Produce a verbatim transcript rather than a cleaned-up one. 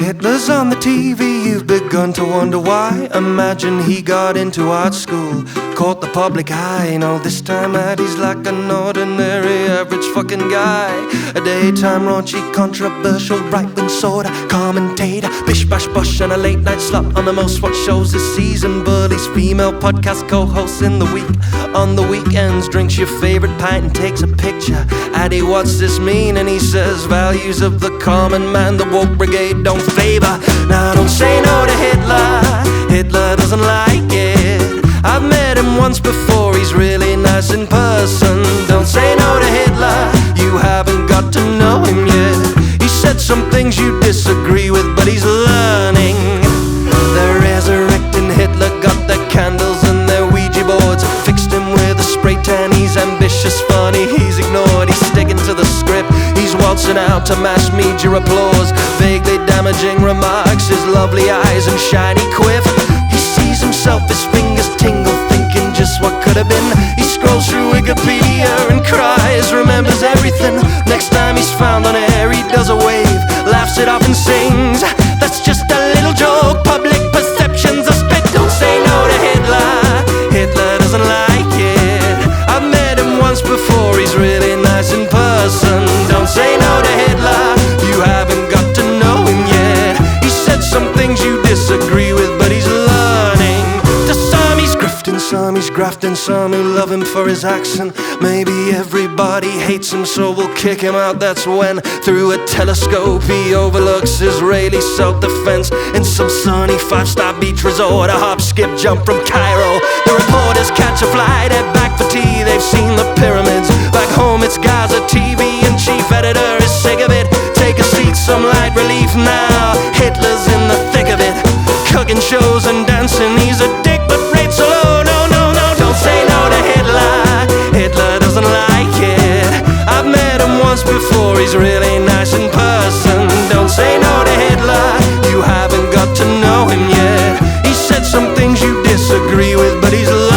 Hitler's on the T V, you've begun to wonder why. Imagine he got into art school, caught the public eye. No, this time that he's like an ordinary, average fucking guy. A daytime raunchy, controversial, right-wing sorta commentator, bish bash bosh, and a late-night slut on the most watched shows this season. Bullies female podcast co-hosts in the week. On the weekends, drinks your favorite pint and takes a picture. Addy, what's this mean? And he says, values of the common man, the woke brigade don't favor. Now don't say no to Hitler, Hitler doesn't like it. I've met him once before, he's really nice in person. Don't say no to Hitler, you haven't got to know him yet. He said some things you disagree with, but he's learning. They're resurrecting Hitler, got their candles and their Ouija boards. Fixed him with a spray tan, he's ambitious, funny, he's ignored. He's sticking to the script, he's waltzing out to mass media applause. Vaguely damaging remarks, his lovely eyes and shiny quiff. He sees himself, his fingers tingle, thinking just what could have been. He scrolls through Wikipedia and cries, remembers everything. Next time he's found on air, he does a wave, laughs it off and sings, that's just a little joke, public perceptions are spit. Don't say no to Hitler, Hitler doesn't like it. I've met him once before, he's really nice in person. Don't say no to Hitler, you haven't got to know him yet. He said some things you disagree with, but he's learning. To some he's grifting, some he's grafting, some who love him for his accent. Maybe everybody hates him, so we'll kick him out. That's when, through a telescope, he overlooks Israeli self-defense in some sunny five-star beach resort. A hop, skip, jump from Cairo. The reporters catch a flight, head back for tea. They've seen the pyramids. Back home it's Gaza. T V and chief editor is sick of it. Take a seat, some light relief now. Hitler's in the thick of it, cooking shows and dancing. He's a dick but rates so low. No, no, no, don't say no to Hitler, Hitler doesn't like it. I've met him once before, he's really nice in person. Don't say no to Hitler, you haven't got to know him yet. He said some things you disagree with, but he's